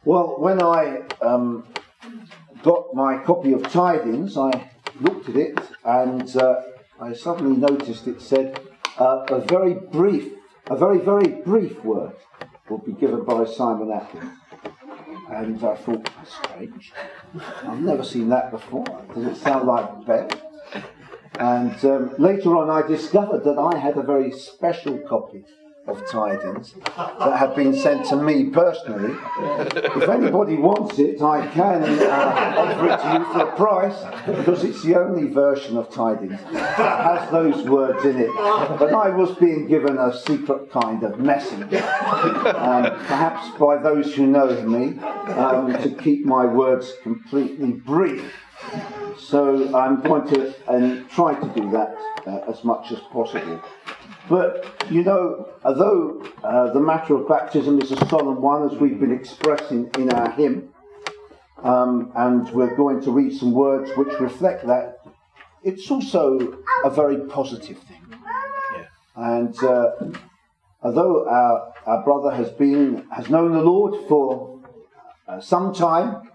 Well, when I got my copy of Tidings, I looked at it and I suddenly noticed it said a very, very brief word will be given by Simon Atkins. And I thought, that's strange. I've never seen that before. Does it sound like Ben? And later on I discovered that I had a very special copy of Tidings that had been sent to me personally. If anybody wants it, I can offer it to you for a price, because it's the only version of Tidings that has those words in it. But I was being given a secret kind of message, perhaps by those who know me, to keep my words completely brief. So I'm going to try to do that as much as possible. But, you know, although the matter of baptism is a solemn one, as we've been expressing in our hymn, and we're going to read some words which reflect that, it's also a very positive thing. Yeah. And although our brother has known the Lord for some time,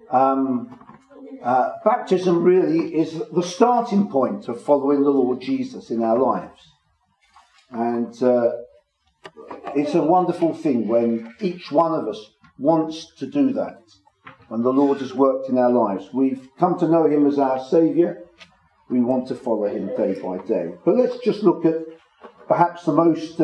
baptism really is the starting point of following the Lord Jesus in our lives. And it's a wonderful thing when each one of us wants to do that, when the Lord has worked in our lives. We've come to know him as our Saviour. We want to follow him day by day. But let's just look at perhaps the most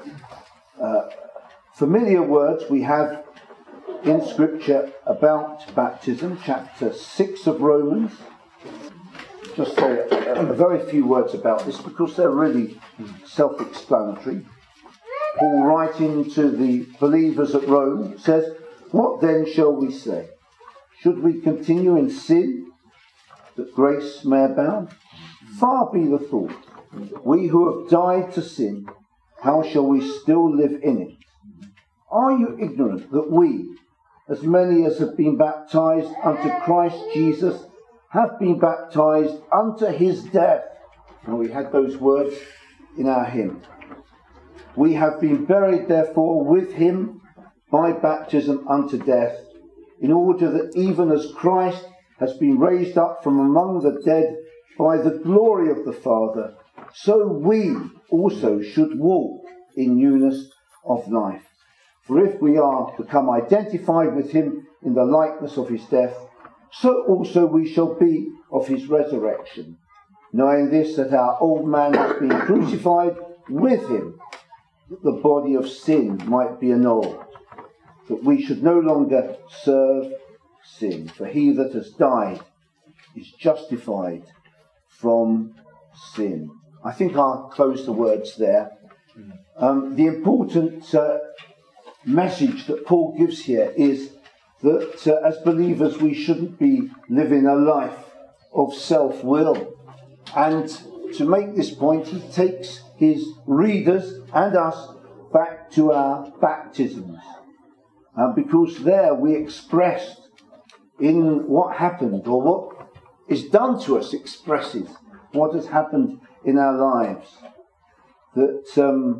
familiar words we have in Scripture about baptism, chapter 6 of Romans. Just say a very few words about this, because they're really self-explanatory. Paul, writing to the believers at Rome, says, "What then shall we say? Should we continue in sin, that grace may abound? Far be the thought. We who have died to sin, how shall we still live in it? Are you ignorant that we, as many as have been baptized unto Christ Jesus, have been baptized unto his death?" And we had those words in our hymn. "We have been buried, therefore, with him by baptism unto death, in order that even as Christ has been raised up from among the dead by the glory of the Father, so we also should walk in newness of life. For if we are become identified with him in the likeness of his death, so also we shall be of his resurrection, knowing this, that our old man has been crucified with him, that the body of sin might be annulled, that we should no longer serve sin. For he that has died is justified from sin." I think I'll close the words there. The important message that Paul gives here is that as believers we shouldn't be living a life of self-will. And to make this point, he takes his readers and us back to our baptisms. Because there we expressed in what happened, or what is done to us expresses what has happened in our lives. That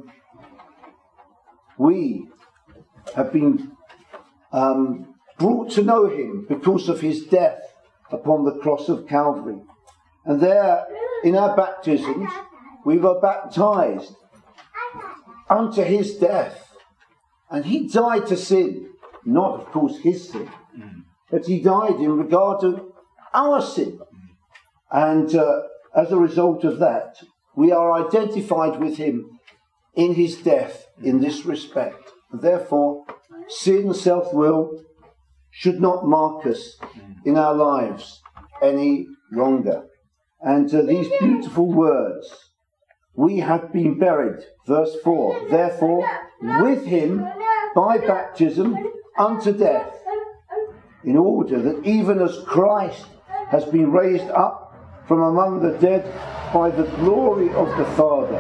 we have been brought to know him because of his death upon the cross of Calvary. And there, in our baptisms, we were baptized unto his death. And he died to sin, not, of course, his sin, but he died in regard to our sin. And as a result of that, we are identified with him in his death in this respect. And therefore, sin, self-will, should not mark us in our lives any longer. And these beautiful words, "We have been buried," verse 4, "therefore with him by baptism unto death, in order that even as Christ has been raised up from among the dead by the glory of the Father,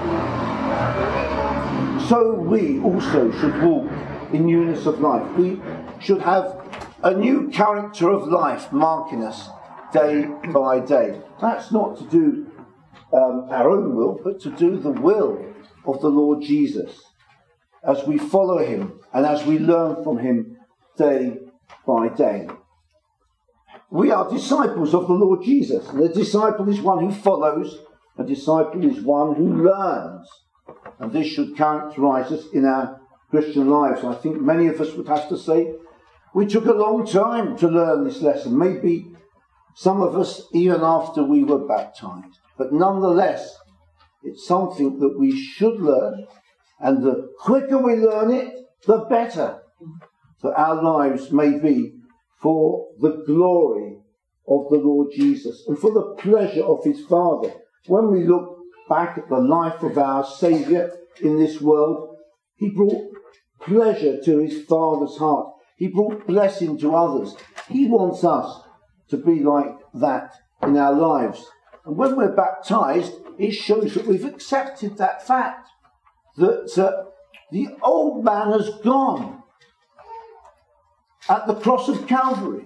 so we also should walk in newness of life." We should have a new character of life marking us day by day. That's not to do our own will, but to do the will of the Lord Jesus, as we follow him and as we learn from him day by day. We are disciples of the Lord Jesus. And a disciple is one who follows. A disciple is one who learns. And this should characterize us in our Christian lives. I think many of us would have to say, we took a long time to learn this lesson. Maybe some of us even after we were baptized. But nonetheless, it's something that we should learn. And the quicker we learn it, the better. That our lives may be for the glory of the Lord Jesus and for the pleasure of his Father. When we look back at the life of our Saviour in this world, he brought pleasure to his Father's heart. He brought blessing to others. He wants us to be like that in our lives. And when we're baptized, it shows that we've accepted that fact, that the old man has gone at the cross of Calvary.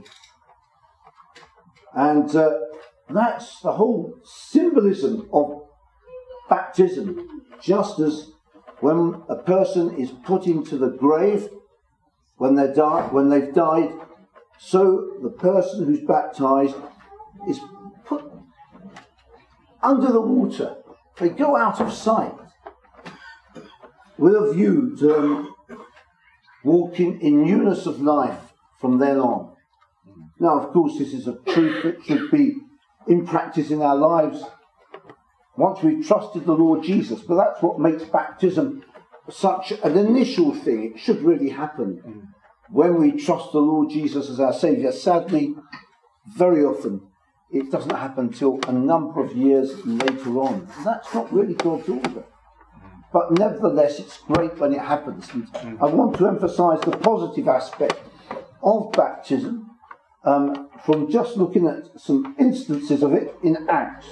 And that's the whole symbolism of baptism. Just as when a person is put into the grave, when they've died, so the person who's baptized is put under the water. They go out of sight with a view to them walking in newness of life from then on. Now, of course, this is a truth that should be in practice in our lives once we've trusted the Lord Jesus. But that's what makes baptism such an initial thing. It should really happen when we trust the Lord Jesus as our Saviour. Sadly, very often, it doesn't happen till a number of years later on. And that's not really God's order. But nevertheless, it's great when it happens. And I want to emphasise the positive aspect of baptism from just looking at some instances of it in Acts.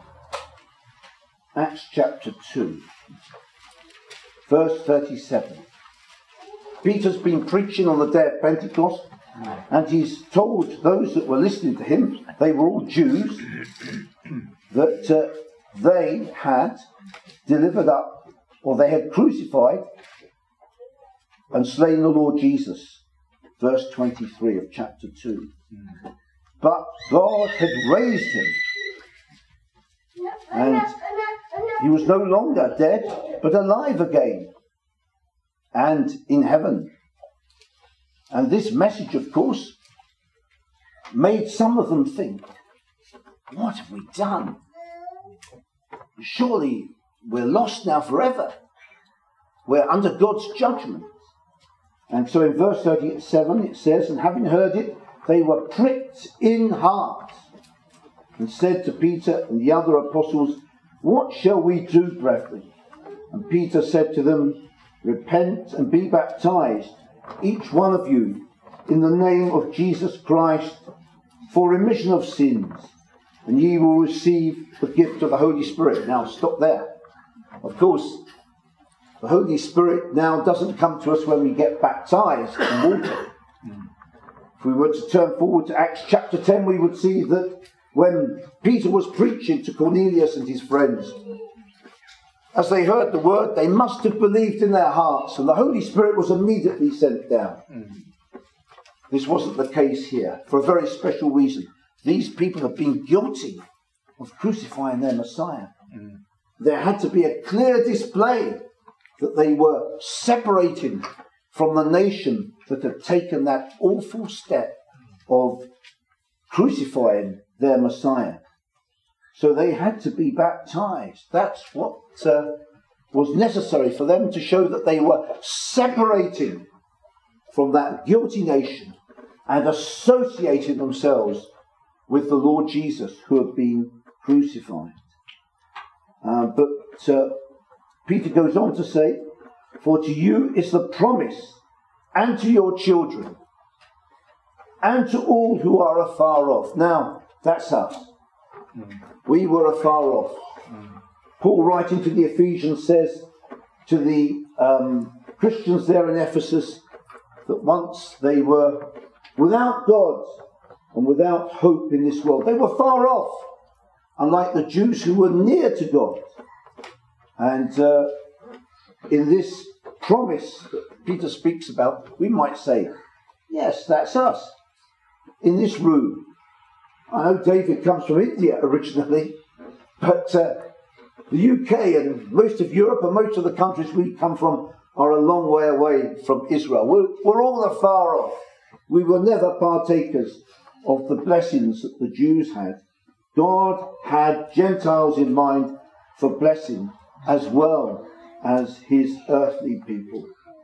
Acts chapter 2, verse 37. Peter's been preaching on the day of Pentecost, and he's told those that were listening to him, they were all Jews, that they had delivered up, or they had crucified and slain the Lord Jesus. Verse 23 of chapter 2. But God had raised him, and he was no longer dead, but alive again, and in heaven. And this message, of course, made some of them think, what have we done? Surely we're lost now forever. We're under God's judgment. And so in verse 37 it says, and having heard it, they were pricked in heart, and said to Peter and the other apostles, what shall we do, brethren? And Peter said to them, repent and be baptized, each one of you, in the name of Jesus Christ, for remission of sins, and ye will receive the gift of the Holy Spirit. Now stop there. Of course, the Holy Spirit now doesn't come to us when we get baptized in water. If we were to turn forward to Acts chapter 10, we would see that when Peter was preaching to Cornelius and his friends, as they heard the word, they must have believed in their hearts, and the Holy Spirit was immediately sent down. This wasn't the case here, for a very special reason. These people have been guilty of crucifying their Messiah. There had to be a clear display that they were separating from the nation that had taken that awful step of crucifying their Messiah. So they had to be baptized. That's what was necessary for them to show that they were separating from that guilty nation and associating themselves with the Lord Jesus who had been crucified. But Peter goes on to say, for to you is the promise, and to your children, and to all who are afar off. Now, that's us. We were afar off. Paul, writing to the Ephesians, says to the Christians there in Ephesus that once they were without God and without hope in this world. They were far off, unlike the Jews who were near to God. And in this promise that Peter speaks about, we might say Yes, that's us. In this room. I know David comes from India originally, but the UK and most of Europe and most of the countries we come from are a long way away from Israel. We're all afar off. We were never partakers of the blessings that the Jews had. God had Gentiles in mind for blessing as well as his earthly people.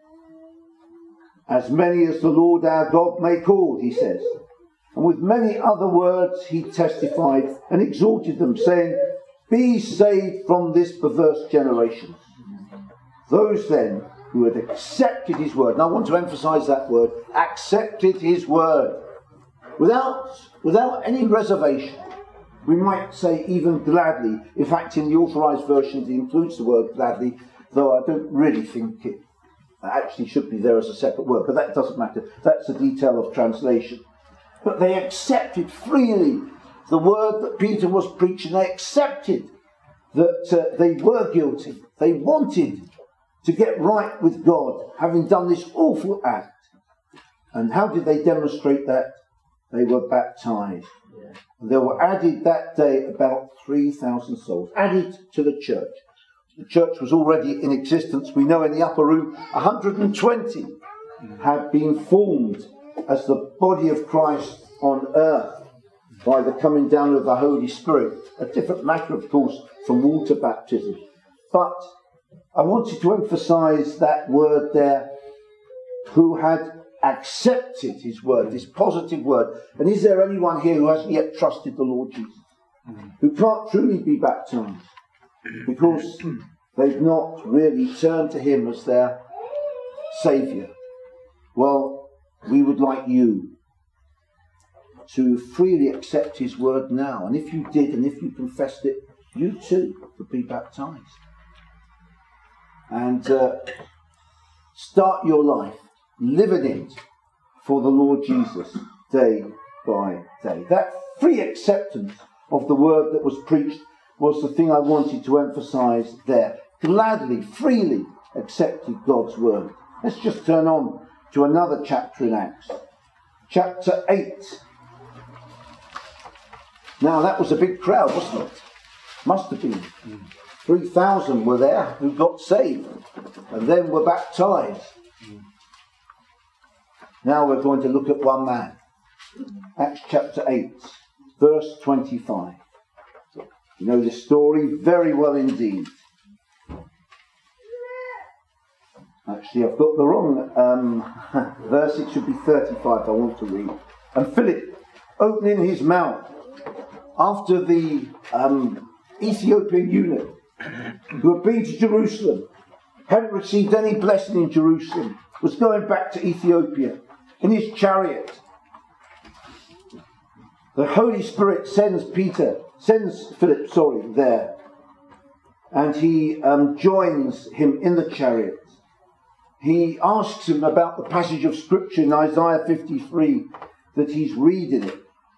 As many as the Lord our God may call, he says. And with many other words he testified and exhorted them, saying, be saved from this perverse generation. Those then who had accepted his word, and I want to emphasize that word, accepted his word, without any reservation. We might say even gladly. In fact, in the authorized versions it includes the word gladly, though I don't really think it actually should be there as a separate word, but that doesn't matter. That's a detail of translation. But they accepted freely the word that Peter was preaching. They accepted that they were guilty. They wanted to get right with God, having done this awful act. And how did they demonstrate that? They were baptized. And there were added that day about 3,000 souls, added to the church. The church was already in existence. We know in the upper room 120 had been formed as the body of Christ on earth by the coming down of the Holy Spirit. A different matter, of course, from water baptism. But I wanted to emphasize that word there, who had accepted his word, this positive word. And is there anyone here who hasn't yet trusted the Lord Jesus? Who can't truly be baptized? Because they've not really turned to him as their Saviour. Well, we would like you to freely accept his word now. And if you did, and if you confessed it, you too would be baptized. And start your life living it for the Lord Jesus day by day. That free acceptance of the word that was preached was the thing I wanted to emphasize there. Gladly, freely accepted God's word. Let's just turn on to another chapter in Acts. Chapter 8. Now that was a big crowd, wasn't it? Must have been. 3,000 were there who got saved and then were baptized. Now we're going to look at one man. Acts chapter 8, verse 25. You know this story very well indeed. Actually, I've got the wrong verse. It should be 35 I want to read. And Philip, opening his mouth, after the Ethiopian eunuch who had been to Jerusalem, hadn't received any blessing in Jerusalem, was going back to Ethiopia in his chariot. The Holy Spirit sends Philip there, and he joins him in the chariot. He asks him about the passage of Scripture in Isaiah 53 that he's reading.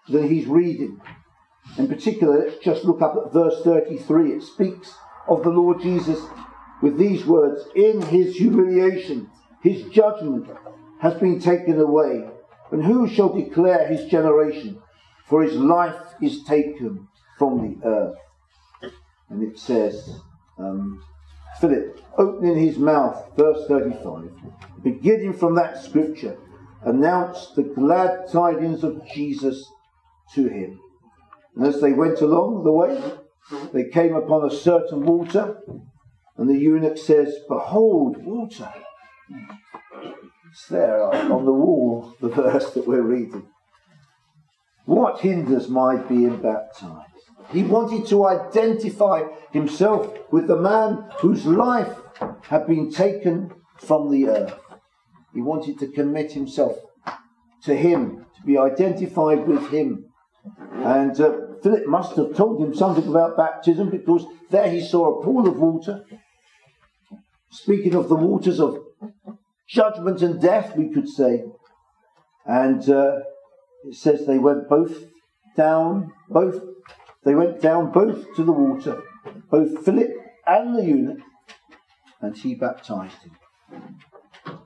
In particular, let's just look up at verse 33. It speaks of the Lord Jesus with these words: in his humiliation, his judgment has been taken away. And who shall declare his generation? For his life is taken from the earth. And it says, Philip, opening his mouth, verse 35, beginning from that scripture, announced the glad tidings of Jesus to him. And as they went along the way, they came upon a certain water, and the eunuch says, behold, water. It's there on the wall, the verse that we're reading. What hinders my being baptized? He wanted to identify himself with the man whose life had been taken from the earth. He wanted to commit himself to him, to be identified with him. And Philip must have told him something about baptism, because there he saw a pool of water. Speaking of the waters of judgment and death, we could say. And it says they went down both to the water, both Philip and the eunuch, and he baptized him.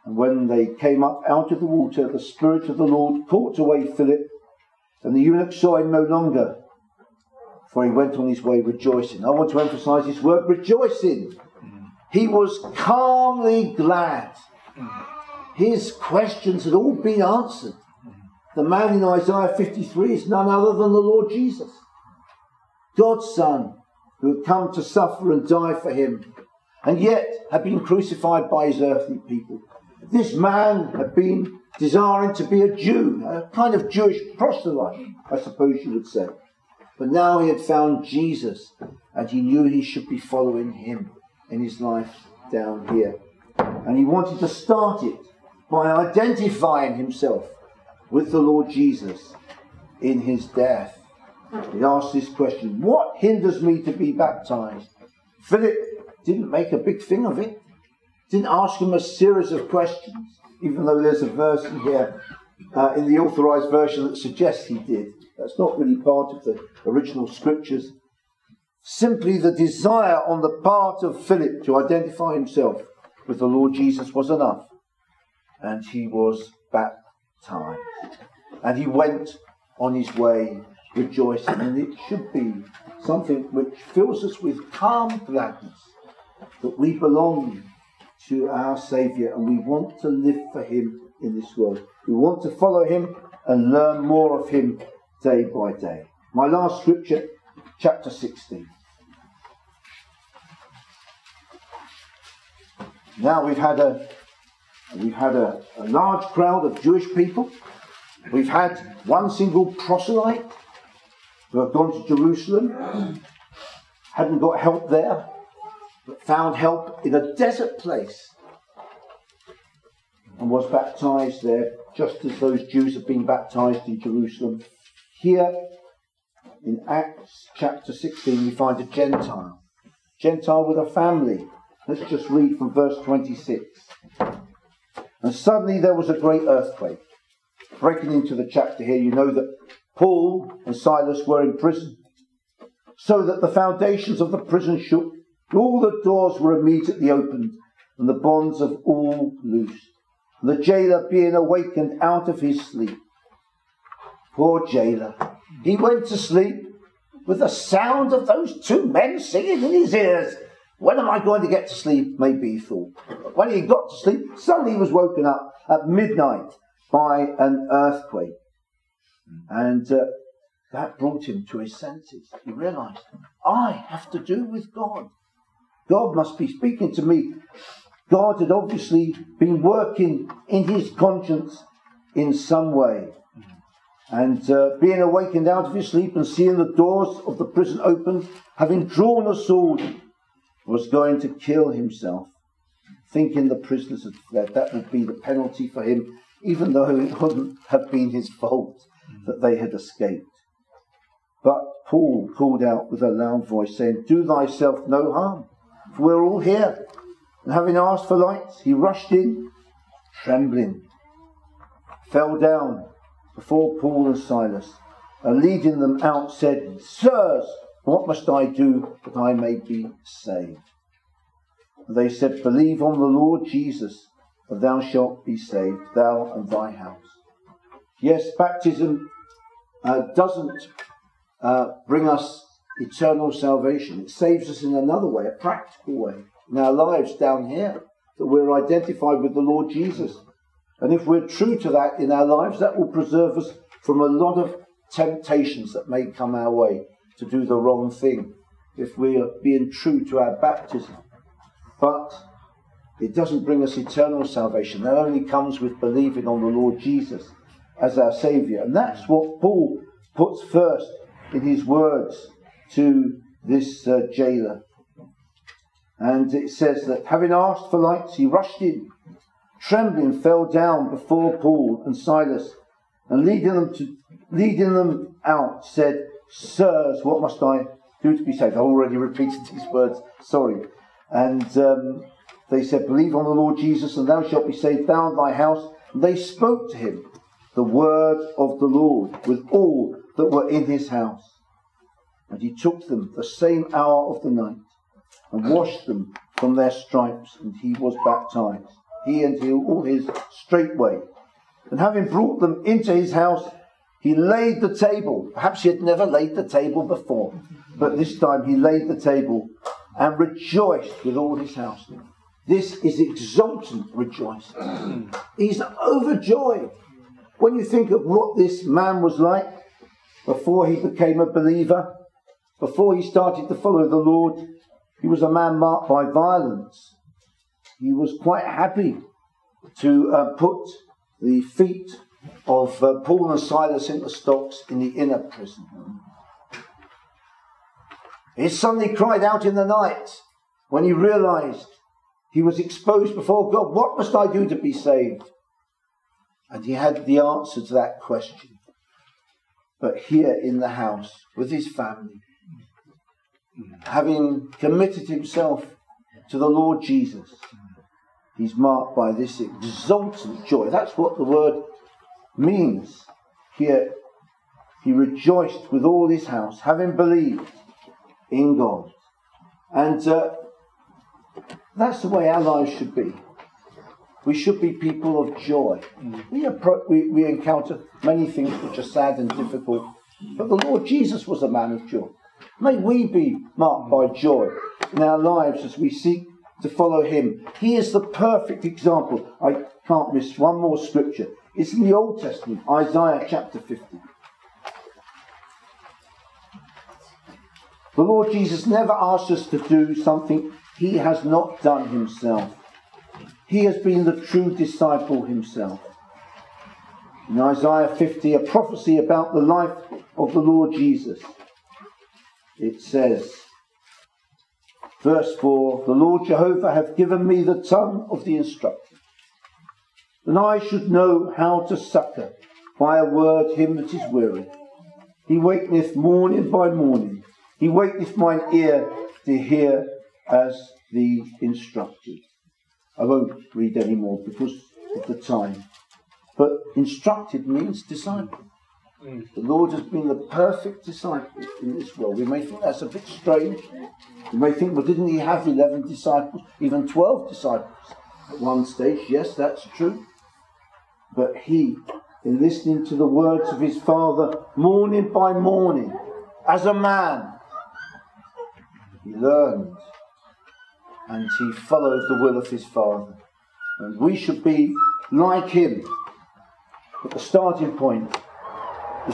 And when they came up out of the water, the Spirit of the Lord caught away Philip, and the eunuch saw him no longer, for he went on his way rejoicing. I want to emphasize this word, rejoicing. He was calmly glad. His questions had all been answered. The man in Isaiah 53 is none other than the Lord Jesus, God's Son, who had come to suffer and die for him, and yet had been crucified by his earthly people. This man had been desiring to be a Jew, a kind of Jewish proselyte, I suppose you would say. But now he had found Jesus, and he knew he should be following him in his life down here. And he wanted to start it by identifying himself with the Lord Jesus in his death. He asked this question, what hinders me to be baptized? Philip didn't make a big thing of it. Didn't ask him a series of questions, even though there's a verse in here in the authorized version that suggests he did. That's not really part of the original scriptures. Simply the desire on the part of Philip to identify himself with the Lord Jesus was enough. And he was baptized. And he went on his way rejoicing. And it should be something which fills us with calm gladness that we belong to our Saviour and we want to live for him in this world. We want to follow him and learn more of him day by day. My last scripture, chapter 16. Now we've had a large crowd of Jewish people. We've had one single proselyte who had gone to Jerusalem, hadn't got help there, but found help in a desert place and was baptized there, just as those Jews had been baptized in Jerusalem. Here in Acts chapter 16 we find a Gentile with a family. Let's just read from verse 26. And suddenly there was a great earthquake. Breaking into the chapter here, you know that Paul and Silas were in prison, so that the foundations of the prison shook, all the doors were immediately opened, and the bonds of all loosed. And the jailer being awakened out of his sleep. Poor jailer. He went to sleep with the sound of those two men singing in his ears. When am I going to get to sleep? Maybe he thought. But when he got to sleep, suddenly he was woken up at midnight by an earthquake. And that brought him to his senses. He realized, I have to do with God. God must be speaking to me. God had obviously been working in his conscience in some way. And being awakened out of his sleep and seeing the doors of the prison opened, having drawn a sword, was going to kill himself, thinking the prisoners had fled. That would be the penalty for him, even though it wouldn't have been his fault that they had escaped. But Paul called out with a loud voice, saying, do thyself no harm, for we're all here. And having asked for lights, he rushed in, trembling, fell down before Paul and Silas, and leading them out said, sirs, what must I do that I may be saved? And they said, believe on the Lord Jesus, and thou shalt be saved, thou and thy house. Yes, baptism doesn't bring us eternal salvation. It saves us in another way, a practical way, in our lives down here, that we're identified with the Lord Jesus. And if we're true to that in our lives, that will preserve us from a lot of temptations that may come our way to do the wrong thing, if we are being true to our baptism. But it doesn't bring us eternal salvation. That only comes with believing on the Lord Jesus as our Saviour. And that's what Paul puts first in his words to this jailer. And it says that having asked for lights, he rushed in, trembling, fell down before Paul and Silas, and leading them out, said, sirs, what must I do to be saved? I already repeated these words, sorry. And they said, believe on the Lord Jesus, and thou shalt be saved, thou and thy house. And they spoke to him the word of the Lord with all that were in his house. And he took them the same hour of the night, and washed them from their stripes, and he was baptized. he and all his straightway. And having brought them into his house, he laid the table. Perhaps he had never laid the table before, but this time he laid the table and rejoiced with all his house. This is exultant rejoicing. He's overjoyed. When you think of what this man was like before he became a believer, before he started to follow the Lord, he was a man marked by violence. He was quite happy to put the feet of Paul and Silas in the stocks in the inner prison. He suddenly cried out in the night when he realized he was exposed before God. What must I do to be saved? And he had the answer to that question. But here in the house with his family, having committed himself to the Lord Jesus, he's marked by this exultant joy. That's what the word means. Here, he rejoiced with all his house, having believed in God. And that's the way our lives should be. We should be people of joy. We encounter many things which are sad and difficult, but the Lord Jesus was a man of joy. May we be marked by joy in our lives as we seek to follow him. He is the perfect example. I can't miss one more scripture. It's in the Old Testament, Isaiah chapter 50. The Lord Jesus never asks us to do something he has not done himself. He has been the true disciple himself. In Isaiah 50, a prophecy about the life of the Lord Jesus, it says, verse 4, the Lord Jehovah hath given me the tongue of the instructor, and I should know how to succour by a word him that is weary. He wakeneth morning by morning. He wakeneth mine ear to hear as the instructed. I won't read any more because of the time. But instructed means disciple. The Lord has been the perfect disciple in this world. We may think that's a bit strange. We may think, well, didn't he have 11 disciples, even 12 disciples at one stage? Yes, that's true. But he, in listening to the words of his Father morning by morning, as a man, he learned and he followed the will of his Father. And we should be like him. But the starting point is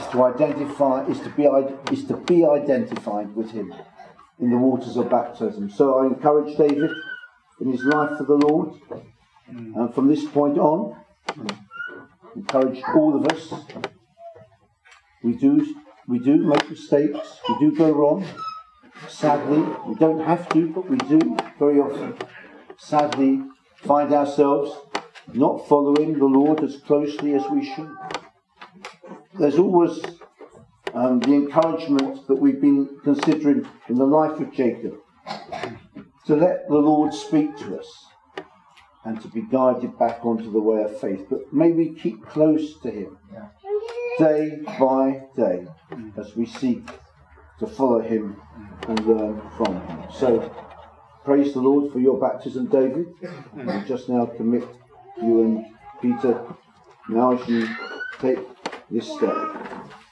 to be identified with him in the waters of baptism. So I encourage David in his life for the Lord, and from this point on, encourage all of us. We do make mistakes. We do go wrong. Sadly, we don't have to, but we do very often. Sadly, find ourselves not following the Lord as closely as we should. There's always the encouragement that we've been considering in the life of Jacob, to let the Lord speak to us and to be guided back onto the way of faith. But may we keep close to him day by day as we seek to follow him and learn from him. So, praise the Lord for your baptism, David. And we just now commit you and Peter now as you take this step.